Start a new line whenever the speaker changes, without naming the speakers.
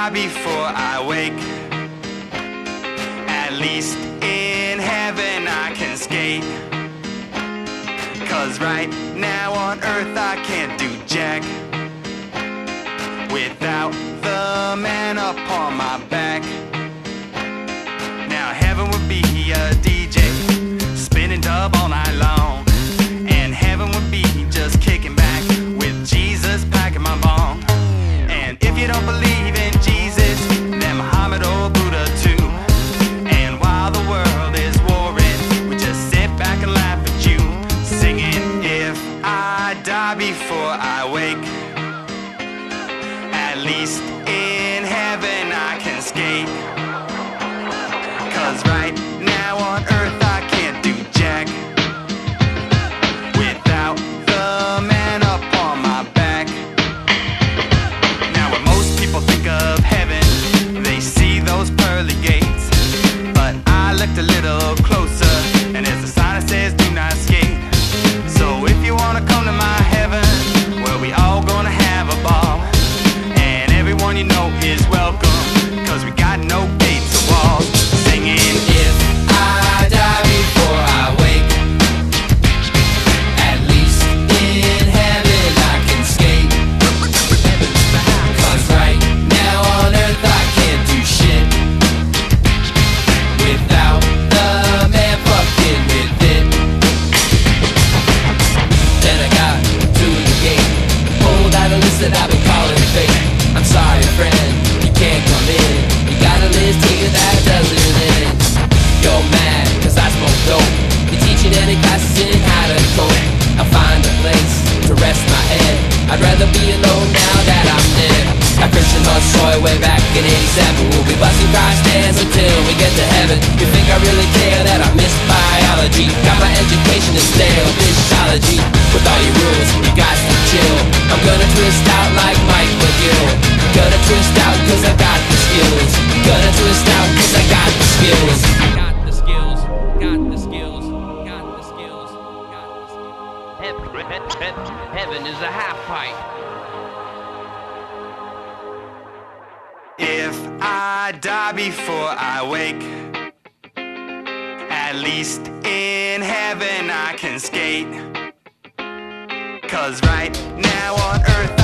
die before I wake, at least in heaven I can skate. 'Cause right now on earth I can't do jack without the man upon my back. Now heaven would be a DJ spinning dub all night long, and heaven would be just kicking back with Jesus packing my bong. And if you don't believe in Jesus, then Muhammad or Buddha too. And while the world is warring, we just sit back and laugh at you, singing, if I die before I wake, at least in heaven I can skate. 'Cause right now on earth I can't do jack without the man upon my back. Now when most people think of heaven, they see those pearly gates, but I looked a little closer and there's a sign that says do not skate. So if you wanna come to my heaven, well, we all gonna have a ball, and everyone you know is welcome, 'cause we got no gates or walls. Singing, if I die before I wake, at least in heaven I can skate. 'Cause right now on earth I can't do shit without the man fucking with it. Then I got to the gate, pulled out a list that I've been calling fake. I'm sorry friend, you can't come in, you got a list here that doesn't end. You're mad, 'cause I smoke dope, you're teaching any classes in how to cope. I'll find a place to rest my head, I'd rather be alone now that I'm dead. Got Christian Hussoy way back in '87, we'll be busting Christ hands until we get to heaven. You think I really care that I missed biology? Got my education in stale physiology. With all your rules, you got to chill. I'm gonna twist out like Mike McGill. Gonna twist out 'cause I got the skills. Gonna twist out 'cause I got the skills. Got the skills, got the skills, got the skills, got the skills. Heaven is a half pipe. If I die before I wake, at least in heaven I can skate. 'Cause right now on earth